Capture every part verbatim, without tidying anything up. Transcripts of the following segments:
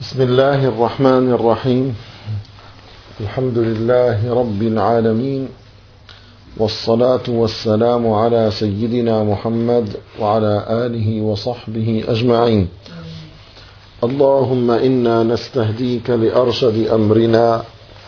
بسم الله الرحمن الرحيم. الحمد لله رب العالمين، والصلاة والسلام على سيدنا محمد وعلى آله وصحبه أجمعين. اللهم إنا نستهديك لأرشد أمرنا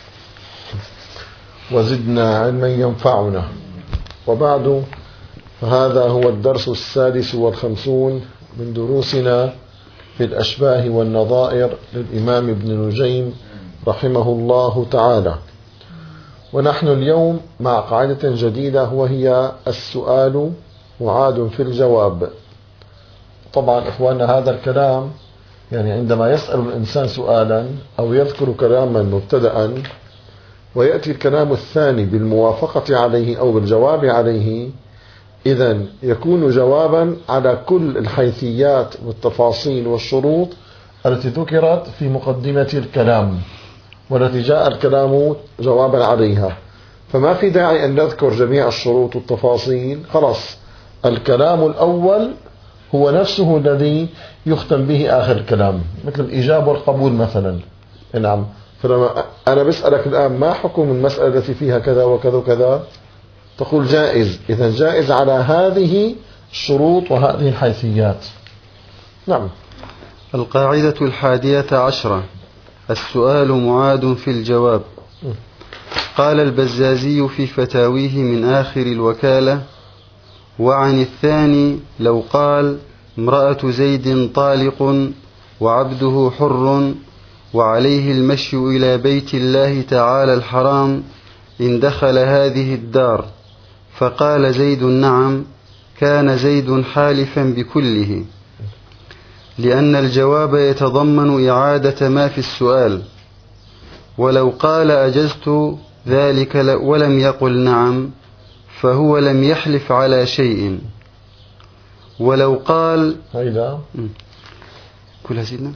وزدنا علما ينفعنا. وبعد، فهذا هو الدرس السادس والخمسون من دروسنا في الأشباه والنظائر للإمام ابن نجيم رحمه الله تعالى. ونحن اليوم مع قاعدة جديدة، وهي السؤال معاد في الجواب. طبعا إخواننا، هذا الكلام يعني عندما يسأل الإنسان سؤالا أو يذكر كلاما مبتدأ ويأتي الكلام الثاني بالموافقة عليه أو بالجواب عليه، إذن يكون جوابا على كل الحيثيات والتفاصيل والشروط التي ذكرت في مقدمة الكلام والتي جاء الكلام جوابا عليها. فما في داعي أن نذكر جميع الشروط والتفاصيل، خلاص الكلام الأول هو نفسه الذي يختم به آخر الكلام، مثل الإجابة والقبول مثلا. نعم، فلما أنا بسألك الآن ما حكم المسألة التي فيها كذا وكذا وكذا، تقول جائز. إذن جائز على هذه الشروط وهذه الحيثيات. نعم. القاعدة الحادية عشرة: السؤال معاد في الجواب. قال البزازي في فتاويه من آخر الوكالة: وعن الثاني لو قال امرأة زيد طالق وعبده حر وعليه المشي إلى بيت الله تعالى الحرام إن دخل هذه الدار، فقال زيد نعم، كان زيد حالفا بكله، لأن الجواب يتضمن إعادة ما في السؤال. ولو قال أجزت ذلك ولم يقل نعم، فهو لم يحلف على شيء. ولو قال هيدا كلها سيدنا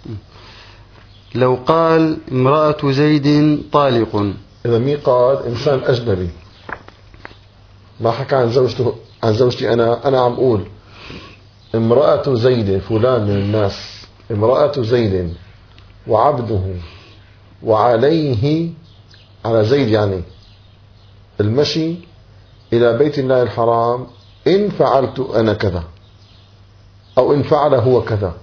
لو قال امرأة زيد طالق، إذا مين قال؟ إنسان أجنبي، ما حكى عن زوجته عن زوجتي أنا أنا عم أقول امرأة زيد، فلان من الناس، امرأة زيد وعبده وعليه، على زيد يعني المشي إلى بيت الله الحرام إن فعلت أنا كذا أو إن فعل هو كذا.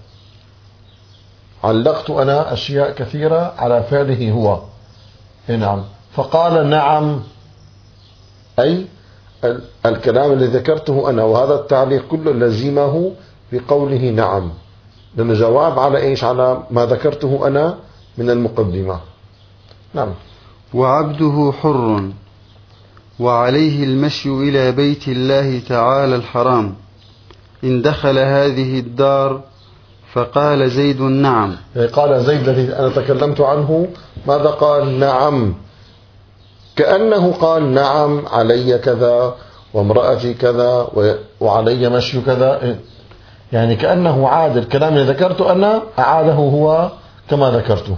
علقت أنا أشياء كثيرة على فعله هو. نعم، فقال نعم، أي الكلام الذي ذكرته أنا، وهذا التعليق كله لزمه بقوله نعم، لأنه جواب على إيش؟ على ما ذكرته أنا من المقدمة. نعم. وعبده حر وعليه المشي إلى بيت الله تعالى الحرام إن دخل هذه الدار، فقال زيد نعم. يعني قال زيد الذي أنا تكلمت عنه، ماذا قال؟ نعم، كأنه قال نعم علي كذا وامرأتي كذا وعلي مشي كذا، يعني كأنه عاد الكلام اللي ذكرته أنا أعاده هو كما ذكرته.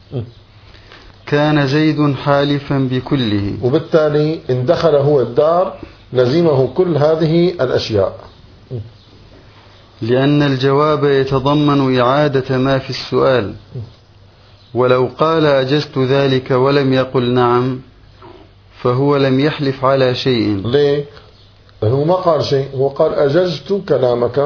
كان زيد حالفا بكله، وبالتالي إن دخل هو الدار لزمه كل هذه الأشياء، لأن الجواب يتضمن إعادة ما في السؤال. ولو قال أجزت ذلك ولم يقل نعم، فهو لم يحلف على شيء. ليه؟ هو ما قال شيء، هو قال أجزت كلامك،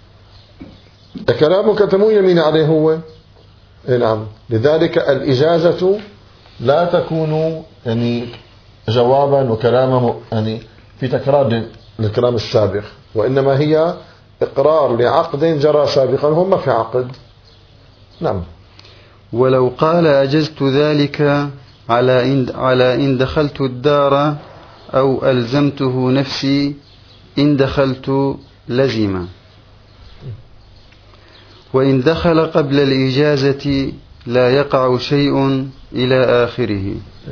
كلامك تمو يمين عليه هو. نعم، لذلك الإجازة لا تكون يعني جوابا وكلاما يعني في تكرار للكلام السابق، وإنما هي إقرار لعقد جرى سابقا، هم في عقد. نعم. ولو قال أجزت ذلك على إن, على إن دخلت الدار أو ألزمته نفسي إن دخلت لزم. وإن دخل قبل الإجازة لا يقع شيء إلى آخره.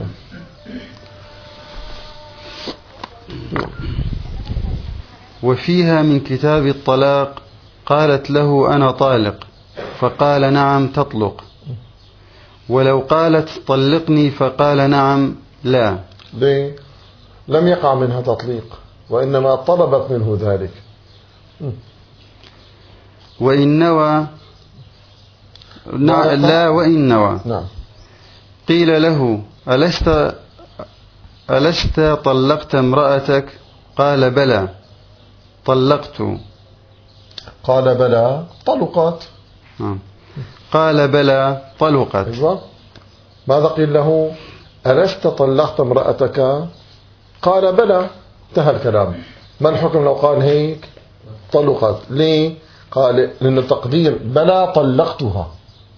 وفيها من كتاب الطلاق: قالت له أنا طالق، فقال نعم تطلق. ولو قالت طلقني فقال نعم لا، ليه؟ لم يقع منها تطليق، وإنما طلبت منه ذلك. وإن نوى نعم لا وإن نوى. نعم. قيل له ألست ألست طلقت امرأتك؟ قال بلى طلقت. قال بلى طلقت. آه. قال بلى طلقت. أيوة. ماذا قيل له؟ ألست طلقت امرأتك؟ قال بلى. انتهى الكلام. ما الحكم لو قال هيك طلقت؟ ليه؟ قال لأن التقدير بلى طلقتها،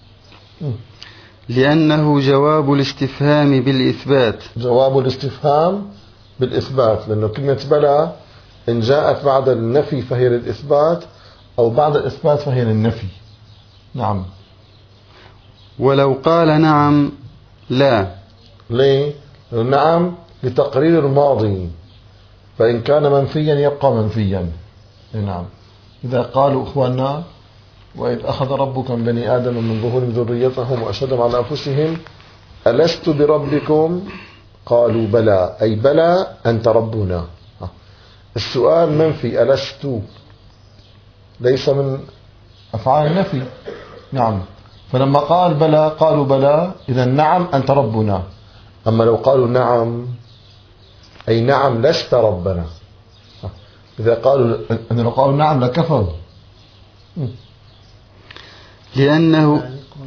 لأنه جواب الاستفهام بالإثبات. جواب الاستفهام بالإثبات، لأنه كلمة بلى إن جاءت بعد النفي فهي للإثبات، أو بعد الإثبات فهي للنفي. نعم. ولو قال نعم لا. ليه؟ نعم لتقرير الماضي، فإن كان منفيا يبقى منفيا. نعم. إذا قالوا إخواننا وإذ أخذ ربك من بني آدم من ظهورهم ذريتهم وأشهدهم على أنفسهم ألست بربكم قالوا بلى، أي بلى أنت ربنا. السؤال منفي، ألست ليس من أفعال النفي. نعم. فلما قال بلى قالوا بلى، إذا نعم أنت ربنا. أما لو قالوا نعم أي نعم لست ربنا، إذا قالوا أن لو قالوا نعم لكفروا. لأنه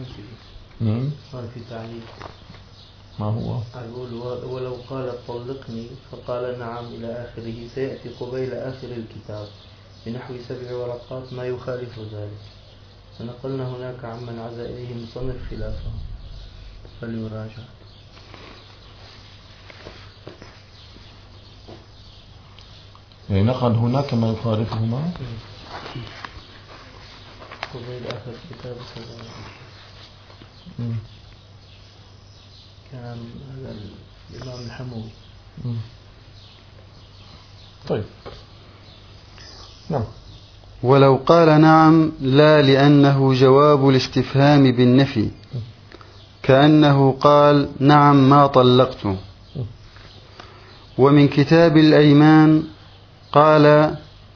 في تعليق ما هو؟ أقول ولو قال طلقني فقال نعم إلى آخره سيأتي قبيل آخر الكتاب بنحو سبع ورقات ما يخالف ذلك، فنقلنا هناك عمن عزا إليه المصنف خلافه فليراجع. يعني نقل هناك ما يخالفهما قبيل آخر الكتاب كان هذا الإمام الحموي. طيب. نعم. ولو قال نعم لا، لأنه جواب الاستفهام بالنفي، كأنه قال نعم ما طلقت. ومن كتاب الأيمان قال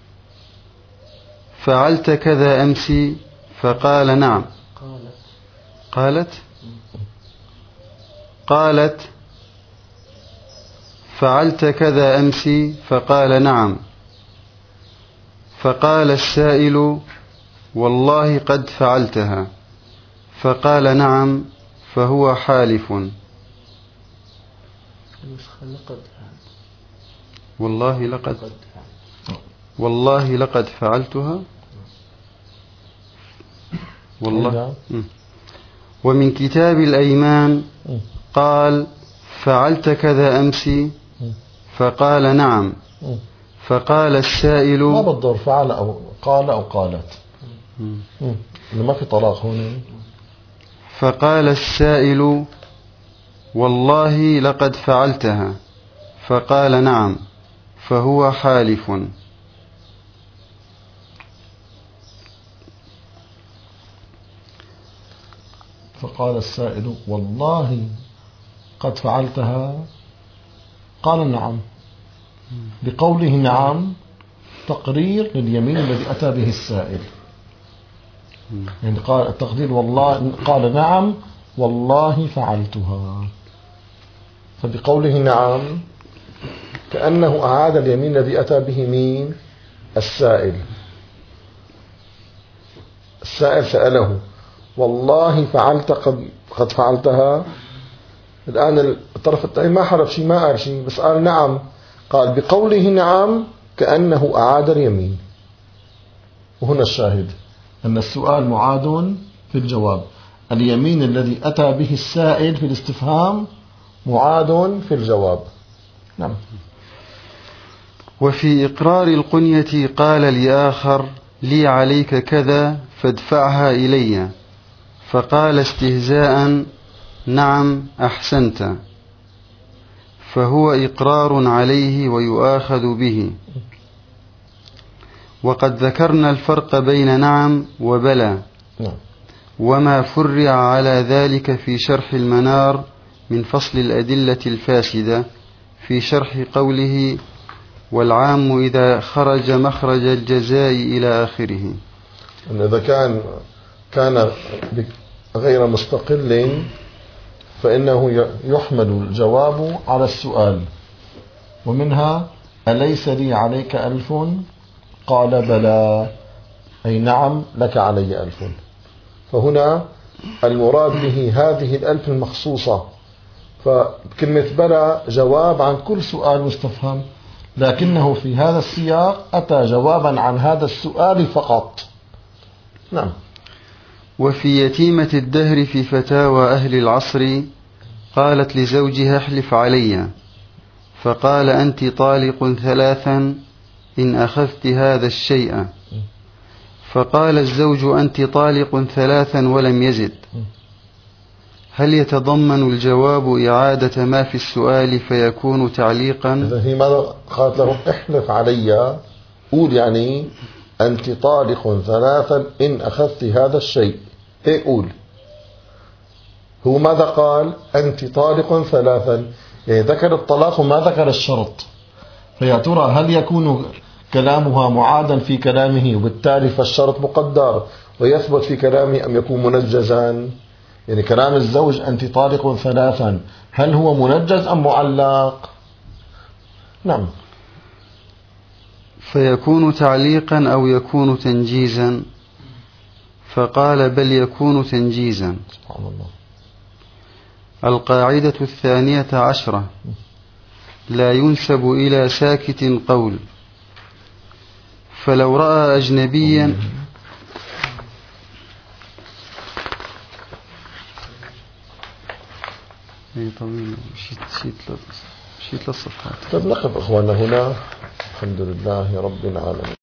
فعلت كذا أمس؟ فقال نعم. قالت قالت فعلت كذا أمس؟ فقال نعم. فقال السائل والله قد فعلتها، فقال نعم، فهو حالف. والله لقد والله لقد فعلتها. والله. ومن كتاب الأيمان قال فعلت كذا أمس؟ فقال نعم. فقال السائل ما بالضر فعل أو قال أو قالت، ما في طلاق هنا. فقال السائل والله لقد فعلتها، فقال نعم، فهو حالف. فقال السائل والله قد فعلتها، قال نعم. بقوله نعم تقرير لليمين الذي أتى به السائل. يعني قال التقدير والله قال نعم والله فعلتها، فبقوله نعم كأنه أعاد اليمين الذي أتى به مين؟ السائل. السائل سأله والله فعلت قد فعلتها. الآن الطرف الثاني ما حرف شيء، ما قال شيء، بس قال نعم. قال بقوله نعم كأنه أعاد اليمين. وهنا الشاهد أن السؤال معاد في الجواب، اليمين الذي أتى به السائل في الاستفهام معاد في الجواب. نعم. وفي إقرار القنية قال لآخر لي عليك كذا فادفعها إلي، فقال استهزاء نعم أحسنت، فهو إقرار عليه ويؤاخذ به. وقد ذكرنا الفرق بين نعم وبلى، وما فرع على ذلك في شرح المنار من فصل الأدلة الفاسدة في شرح قوله والعام إذا خرج مخرج الجزاء إلى آخره. إذا كان كان غير مستقل فإنه يحمل الجواب على السؤال. ومنها أليس لي عليك ألف؟ قال بلى، أي نعم لك علي ألف. فهنا المراد به هذه الألف المخصوصة، فكلمة بلى جواب عن كل سؤال مستفهم، لكنه في هذا السياق أتى جوابا عن هذا السؤال فقط. نعم. وفي يتيمة الدهر في فتاوى أهل العصر قالت لزوجها احلف علي، فقال أنت طالق ثلاثا إن أخذت هذا الشيء، فقال الزوج أنت طالق ثلاثا ولم يزد. هل يتضمن الجواب إعادة ما في السؤال فيكون تعليقا؟ إذا هي ماذا قالت له؟ احلف علي، قول يعني أنت طالق ثلاثا إن أخذت هذا الشيء، هيك قول. هو ماذا قال؟ أنت طالق ثلاثا، يعني ذكر الطلاق وما ذكر الشرط. فيا ترى هل يكون كلامها معادا في كلامه وبالتالي فالشرط مقدر ويثبت في كلامه، أم يكون منجزا؟ يعني كلام الزوج أنت طالق ثلاثا هل هو منجز أم معلق؟ نعم. فيكون تعليقا أو يكون تنجيزا، فقال بل يكون تنجيزا. سبحان الله. القاعدة الثانية عشرة: لا ينسب إلى ساكت قول، فلو رأى أجنبيا اي طويل شيت شيت شيت للصفحات. طيب نقف اخواننا هنا. الحمد لله رب العالمين.